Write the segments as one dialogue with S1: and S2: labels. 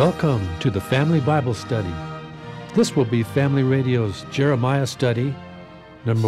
S1: Welcome to the Family Bible Study. This will be Family Radio's Jeremiah study, number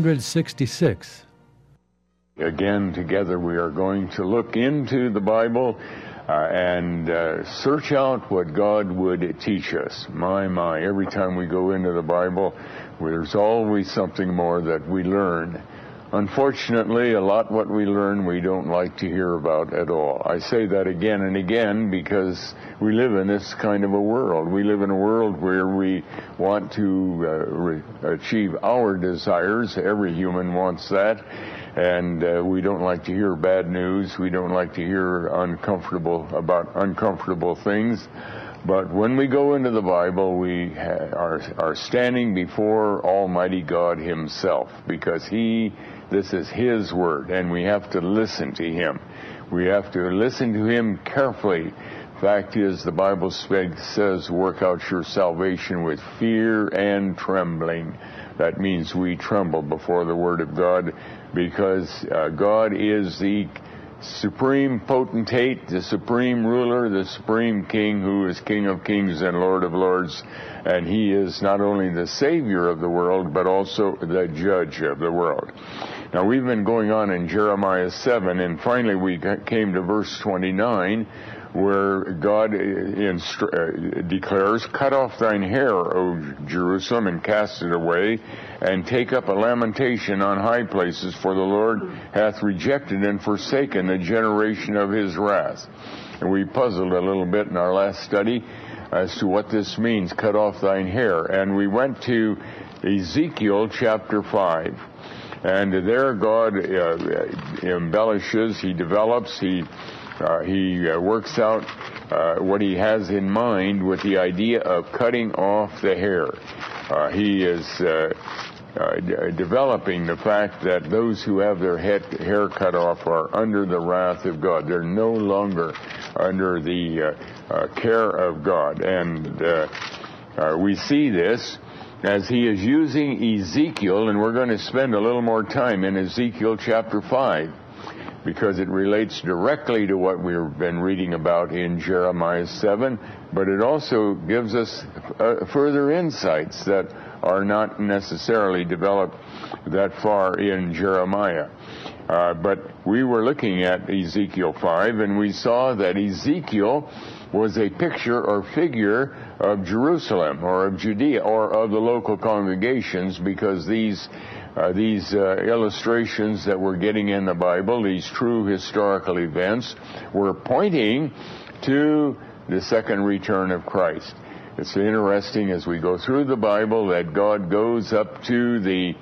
S1: 166.
S2: Again, together we are going to look into the Bible and search out what God would teach us. My, every time we go into the Bible, there's always something more that we learn. Unfortunately, a lot what we learn we don't like to hear about at all. I say that again and again because we live in this kind of a world. We live in a world where we want to achieve our desires. Every human wants that. And we don't like to hear bad news. We don't like to hear uncomfortable things. But when we go into the Bible, we are standing before Almighty God Himself, because this is His Word, and we have to listen to Him. We have to listen to Him carefully. Fact is, the Bible says, work out your salvation with fear and trembling. That means we tremble before the Word of God, because God is the supreme potentate, the supreme ruler, the supreme king, who is King of kings and Lord of lords. And He is not only the Savior of the world, but also the judge of the world. Now, we've been going on in Jeremiah 7, and finally we came to verse 29, where God declares, "Cut off thine hair, O Jerusalem, and cast it away, and take up a lamentation on high places, for the Lord hath rejected and forsaken the generation of His wrath." And we puzzled a little bit in our last study as to what this means, cut off thine hair. And we went to Ezekiel chapter 5. And there God embellishes, He develops, He works out what He has in mind with the idea of cutting off the hair. He is developing the fact that those who have their hair cut off are under the wrath of God. They're no longer under the care of God. And we see this as He is using Ezekiel, and we're going to spend a little more time in Ezekiel chapter 5, because it relates directly to what we've been reading about in Jeremiah 7, but it also gives us further insights that are not necessarily developed that far in Jeremiah. But we were looking at Ezekiel 5, and we saw that Ezekiel was a picture or figure of Jerusalem, or of Judea, or of the local congregations, because these illustrations that we're getting in the Bible, these true historical events, were pointing to the second return of Christ. It's interesting as we go through the Bible that God goes up to the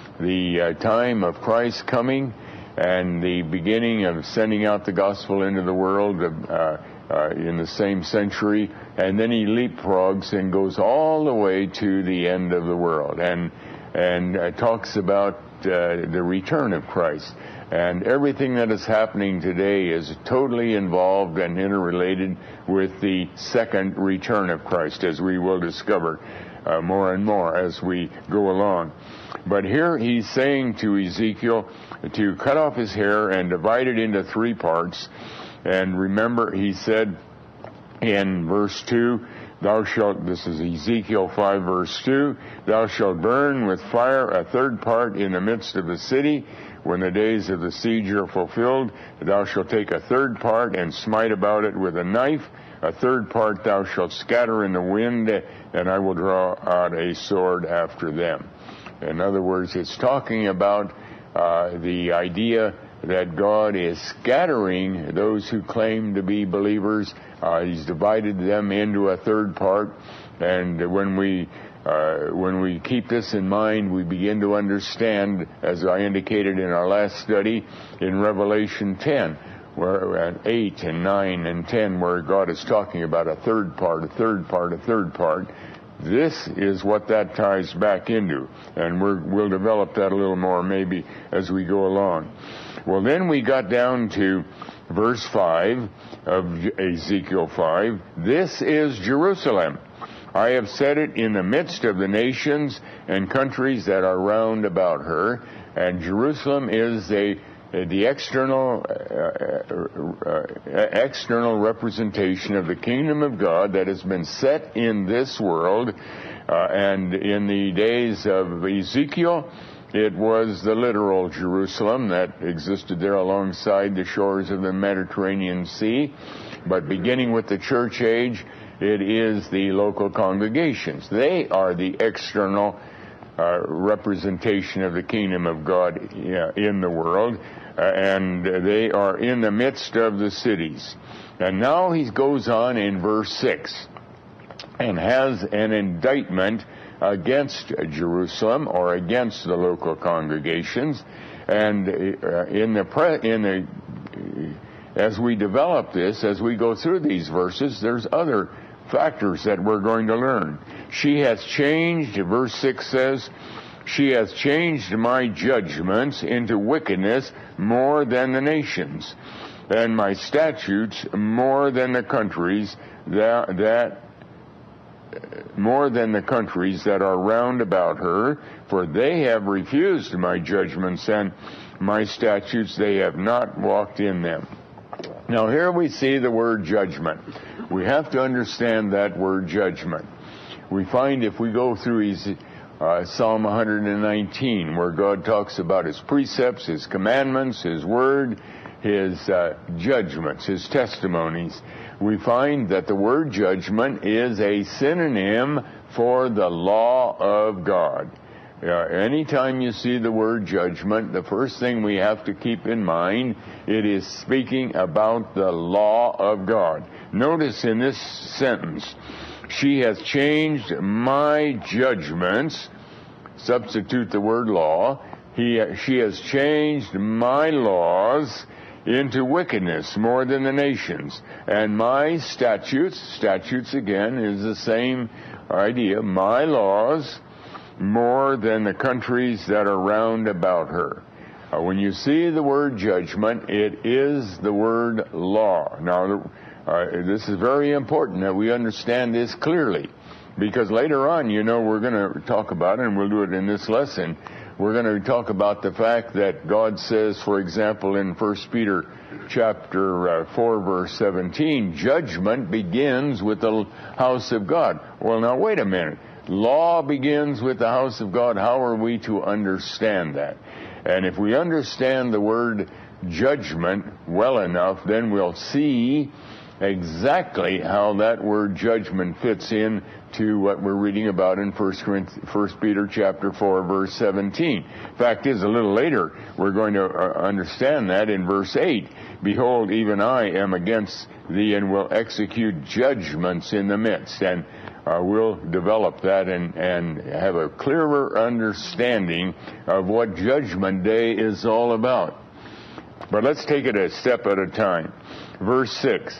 S2: time of Christ coming and the beginning of sending out the gospel into the world in the same century, and then He leapfrogs and goes all the way to the end of the world and talks about the return of Christ. And everything that is happening today is totally involved and interrelated with the second return of Christ, as we will discover more and more as we go along. But here He's saying to Ezekiel to cut off his hair and divide it into three parts. And remember, He said in verse 2, this is Ezekiel 5 verse 2, "Thou shalt burn with fire a third part in the midst of the city. When the days of the siege are fulfilled, thou shalt take a third part and smite about it with a knife. A third part thou shalt scatter in the wind, and I will draw out a sword after them." In other words, it's talking about the idea that God is scattering those who claim to be believers. He's divided them into a third part, and when we keep this in mind, we begin to understand, as I indicated in our last study, in Revelation 10, where at 8 and 9 and 10, where God is talking about a third part, a third part, a third part. This is what that ties back into, and we'll develop that a little more maybe as we go along. Well, then we got down to verse 5 of Ezekiel 5. "This is Jerusalem. I have set it in the midst of the nations and countries that are round about her." And Jerusalem is a the external representation of the kingdom of God that has been set in this world. And in the days of Ezekiel, it was the literal Jerusalem that existed there alongside the shores of the Mediterranean Sea. But beginning with the church age, it is the local congregations. They are the external representation of the kingdom of God in the world, and they are in the midst of the cities. And now he goes on in verse 6 and has an indictment against Jerusalem or against the local congregations. And as we develop this, as we go through these verses, there's other factors that we're going to learn. She has changed, verse 6 says, she has changed my judgments into wickedness more than the nations, and my statutes more than the countries that are round about her, for they have refused my judgments, and my statutes they have not walked in them. Now here we see the word judgment. We have to understand that word judgment. We find if we go through Psalm 119, where God talks about His precepts, His commandments, His word, His judgments, His testimonies, we find that the word judgment is a synonym for the law of God. Anytime you see the word judgment, the first thing we have to keep in mind, it is speaking about the law of God. Notice in this sentence, she has changed my judgments, substitute the word law, she has changed my laws into wickedness more than the nations, and my statutes again is the same idea, my laws more than the countries that are round about her. When you see the word judgment, it is the word law. Now, this is very important that we understand this clearly, because later on, we're going to talk about it, and we'll do it in this lesson. We're going to talk about the fact that God says, for example, in 1 Peter chapter 4, verse 17, judgment begins with the house of God. Well, now, wait a minute. Law begins with the house of God. How are we to understand that? And if we understand the word judgment well enough, then we'll see exactly how that word judgment fits in to what we're reading about in 1 Peter chapter 4, verse 17. Fact is, a little later, we're going to understand that in verse 8. Behold, even I am against thee and will execute judgments in the midst. And we'll develop that and have a clearer understanding of what Judgment Day is all about. But let's take it a step at a time. Verse 6,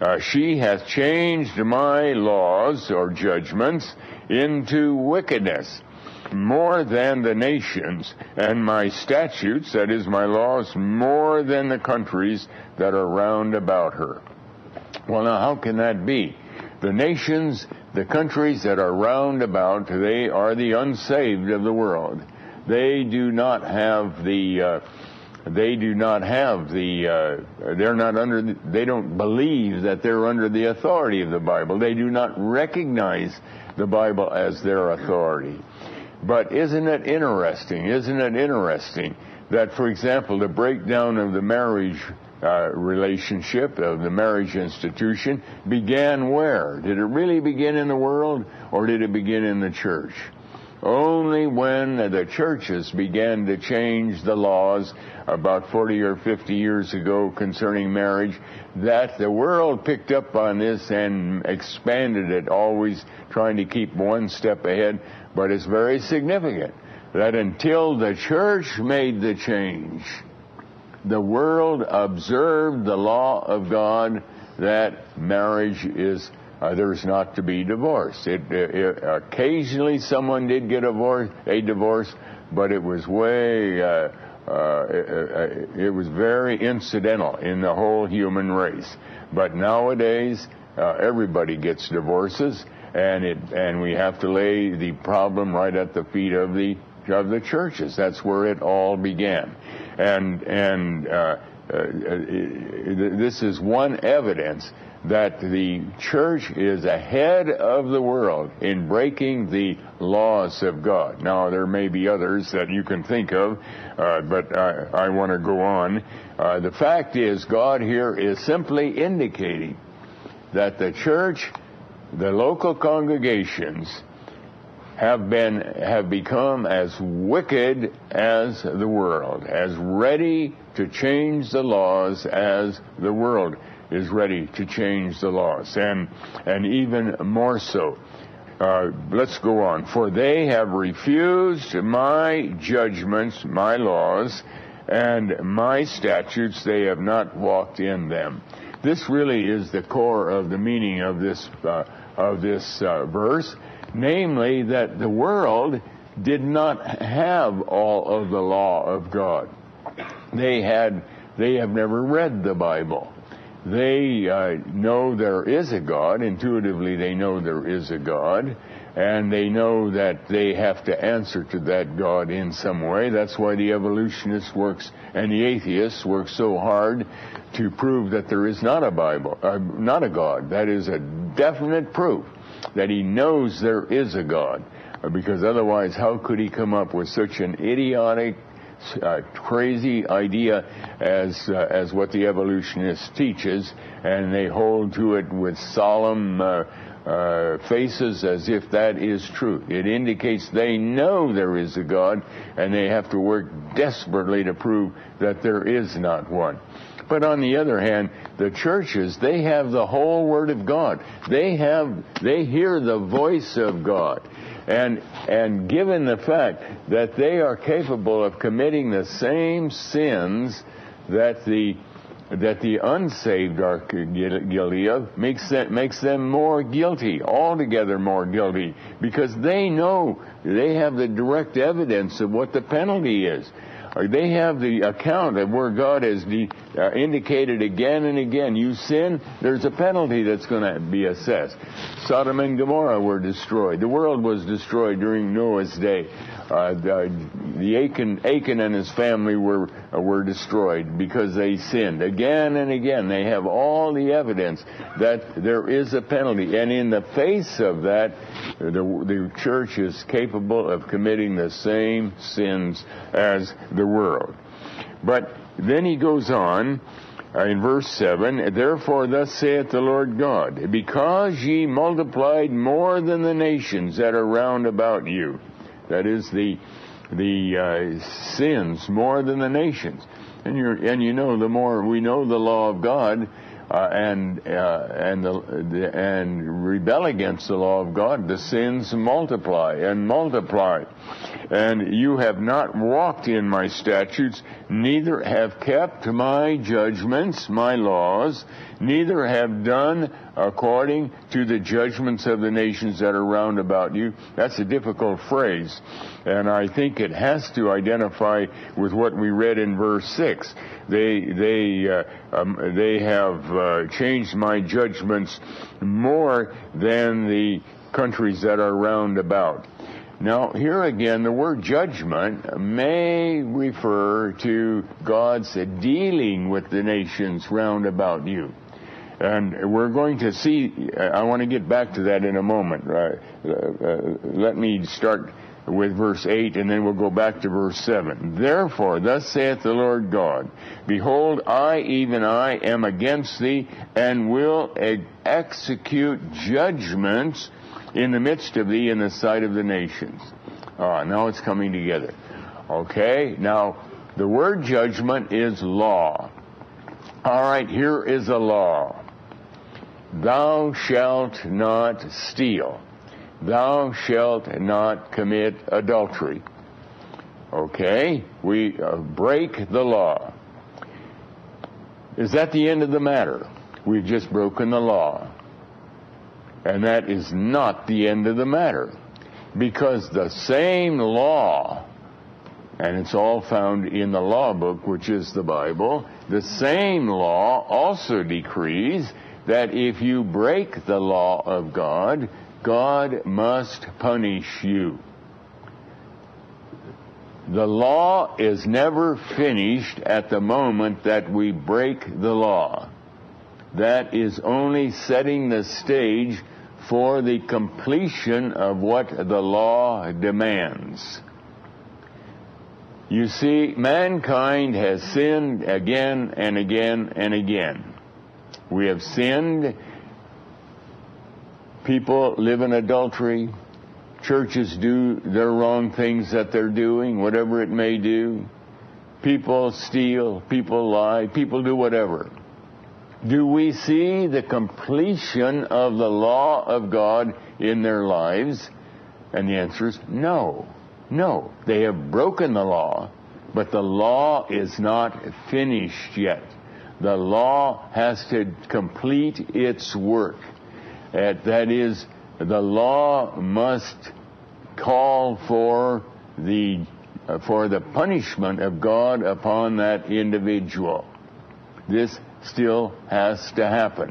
S2: she hath changed my laws or judgments into wickedness more than the nations, and my statutes, that is my laws, more than the countries that are round about her. Well, now, how can that be? The nations, the countries that are round about, they are the unsaved of the world. They do not have they don't believe that they're under the authority of the Bible. They do not recognize the Bible as their authority. But isn't it interesting that, for example, the breakdown of the marriage relationship, of the marriage institution, began where? Did it really begin in the world, or did it begin in the church? Only when the churches began to change the laws about 40 or 50 years ago concerning marriage, that the world picked up on this and expanded it, always trying to keep one step ahead. But it's very significant that until the church made the change, the world observed the law of God that marriage is there's not to be divorce. Occasionally someone did get a divorce, but it was it was very incidental in the whole human race. But nowadays, everybody gets divorces, and we have to lay the problem right at the feet of the of the churches. That's where it all began. And this is one evidence that the church is ahead of the world in breaking the laws of God. Now, there may be others that you can think of, but I want to go on. The fact is, God here is simply indicating that the church, the local congregations, have become as wicked as the world, as ready to change the laws as the world is ready to change the laws, and even more so. Let's go on. For they have refused my judgments, my laws, and my statutes. They have not walked in them. This really is the core of the meaning of this verse, namely that the world did not have all of the law of God. They have never read the Bible. They know there is a God. Intuitively, they know there is a God, and they know that they have to answer to that God in some way. That's why the evolutionist works and the atheist work so hard to prove that there is not a Bible, not a God. That is a definite proof that he knows there is a God, because otherwise, how could he come up with such an idiotic, crazy idea as what the evolutionist teaches, and they hold to it with solemn faces as if that is true. It indicates they know there is a God, and they have to work desperately to prove that there is not one. But on the other hand, the churches, they have the whole Word of God. They hear the voice of God. And given the fact that they are capable of committing the same sins that the unsaved are guilty of, makes them more guilty, altogether more guilty, because they know, they have the direct evidence of what the penalty is. They have the account of where God has indicated again and again, you sin, there's a penalty that's going to be assessed. Sodom and Gomorrah were destroyed. The world was destroyed during Noah's day. Achan and his family were destroyed because they sinned. Again and again, they have all the evidence that there is a penalty. And in the face of that, the church is capable of committing the same sins as the world. But then he goes on in verse 7, therefore thus saith the Lord God, because ye multiplied more than the nations that are round about you. That is the sins more than the nations. And you know, the more we know the law of God and rebel against the law of God, the sins multiply and multiply. And you have not walked in my statutes, neither have kept my judgments, my laws, neither have done according to the judgments of the nations that are round about you. That's a difficult phrase, and I think it has to identify with what we read in verse 6. They have changed my judgments more than the countries that are round about. Now, here again, the word judgment may refer to God's dealing with the nations round about you. And we're going to see, I want to get back to that in a moment. Let me start with verse 8, and then we'll go back to verse 7. Therefore, thus saith the Lord God, behold, I, even I, am against thee, and will execute judgments in the midst of thee in the sight of the nations. Now it's coming together. Okay, now the word judgment is law. All right, here is a law. Thou shalt not steal. Thou shalt not commit adultery. Okay, we break the law. Is that the end of the matter? We've just broken the law. And that is not the end of the matter, because the same law, and it's all found in the law book, which is the Bible, the same law also decrees that if you break the law of God, God must punish you. The law is never finished at the moment that we break the law. That is only setting the stage for the completion of what the law demands. You see, mankind has sinned again and again and again. We have sinned. People live in adultery. Churches do their wrong things that they're doing, whatever it may do. People steal, people lie, people do whatever. Do we see the completion of the law of God in their lives? And the answer is no. No. They have broken the law, but the law is not finished yet. The law has to complete its work. That is, the law must call for the punishment of God upon that individual. This still has to happen.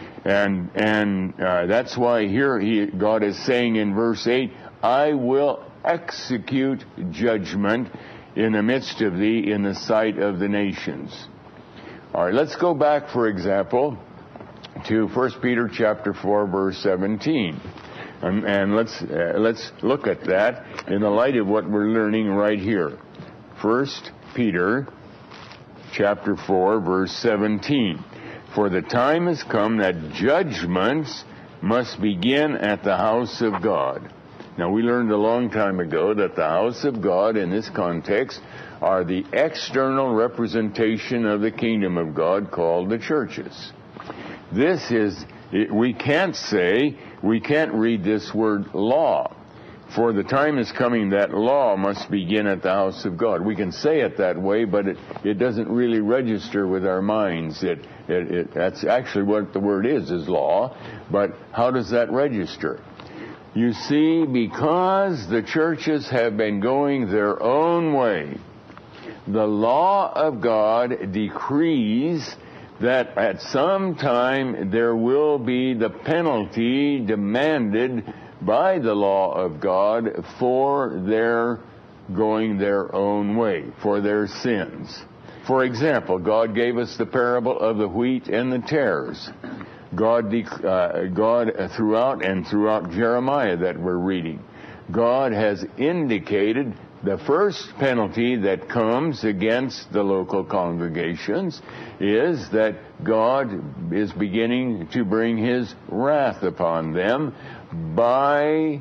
S2: And that's why here God is saying in verse 8, I will execute judgment in the midst of thee in the sight of the nations. All right, let's go back, for example, to 1 Peter chapter 4, verse 17. And let's look at that in the light of what we're learning right here. 1 Peter chapter 4, verse 17. For the time has come that judgments must begin at the house of God. Now, we learned a long time ago that the house of God in this context are the external representation of the kingdom of God called the churches. This is, we can't read this word law. For the time is coming that law must begin at the house of God. We can say it that way, but it doesn't really register with our minds. That's actually what the word is law. But how does that register? You see, because the churches have been going their own way, the law of God decrees that at some time there will be the penalty demanded by the law of God for their going their own way, for their sins. For example, God gave us the parable of the wheat and the tares. God throughout Jeremiah that we're reading, God has indicated the first penalty that comes against the local congregations is that God is beginning to bring His wrath upon them by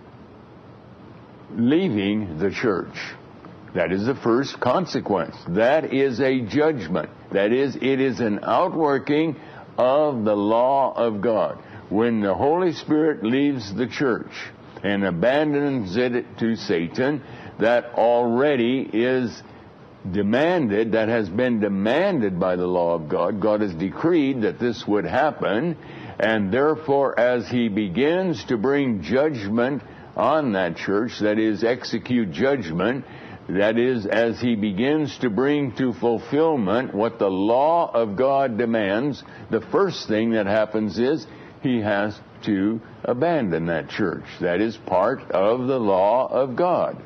S2: leaving the church. That is the first consequence. That is a judgment. That is, it is an outworking of the law of God. When the Holy Spirit leaves the church and abandons it to Satan, that already is demanded, that has been demanded by the law of God. God has decreed that this would happen, and therefore as He begins to bring judgment on that church, that is, execute judgment, that is, as He begins to bring to fulfillment what the law of God demands, the first thing that happens is He has to abandon that church. That is part of the law of God.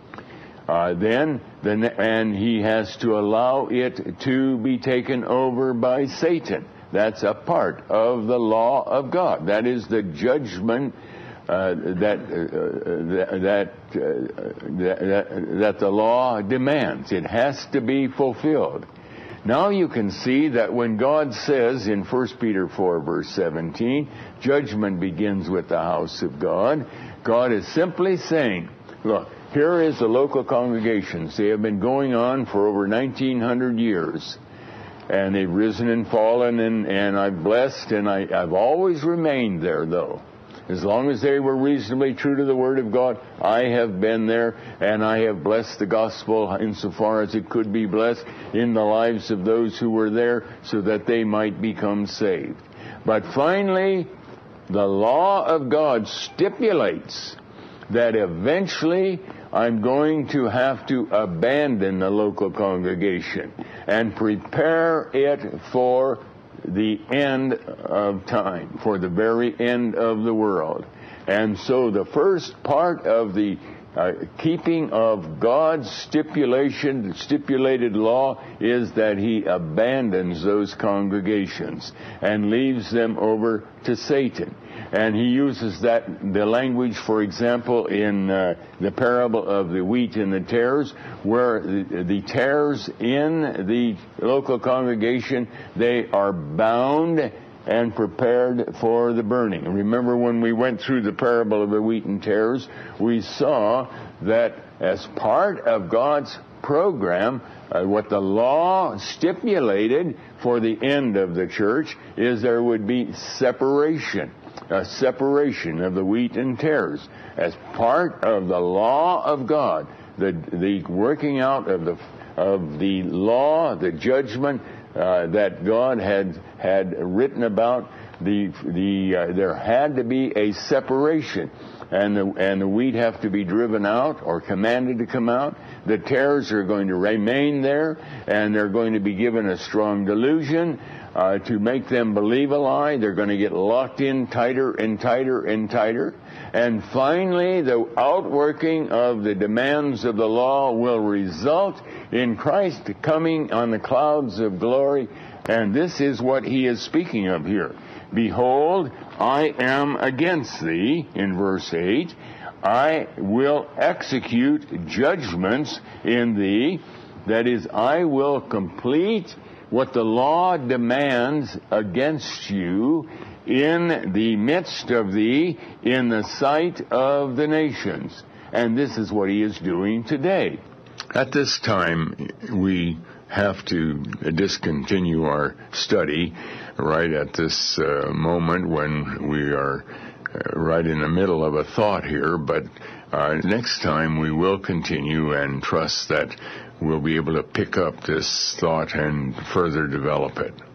S2: And He has to allow it to be taken over by Satan. That's a part of the law of God. That is the judgment that the law demands. It has to be fulfilled. Now you can see that when God says in 1 Peter 4 verse 17, judgment begins with the house of God, God is simply saying, look, here is the local congregations. They have been going on for over 1900 years. And they've risen and fallen, and I've blessed, and I've always remained there, though. As long as they were reasonably true to the Word of God, I have been there, and I have blessed the gospel insofar as it could be blessed in the lives of those who were there so that they might become saved. But finally, the law of God stipulates that eventually I'm going to have to abandon the local congregation and prepare it for the end of time, for the very end of the world. And so the first part of the keeping of God's stipulated law is that he abandons those congregations and leaves them over to Satan. And he uses the language, for example, in the parable of the wheat and the tares, where the tares in the local congregation, they are bound and prepared for the burning. Remember when we went through the parable of the wheat and tares, we saw that as part of God's program, what the law stipulated for the end of the church is there would be separation, a separation of the wheat and tares. As part of the law of God, the working out of the law, the judgment that God had written about, there had to be a separation, and the wheat have to be driven out or commanded to come out. The tares are going to remain there, and they're going to be given a strong delusion to make them believe a lie. They're going to get locked in tighter and tighter and tighter. And finally, the outworking of the demands of the law will result in Christ coming on the clouds of glory. And this is what he is speaking of here. Behold, I am against thee, in verse 8. I will execute judgments in thee. That is, I will complete what the law demands against you in the midst of thee, in the sight of the nations. And this is what he is doing today. At this time, we have to discontinue our study right at this moment when we are right in the middle of a thought here, but next time we will continue and trust that we'll be able to pick up this thought and further develop it.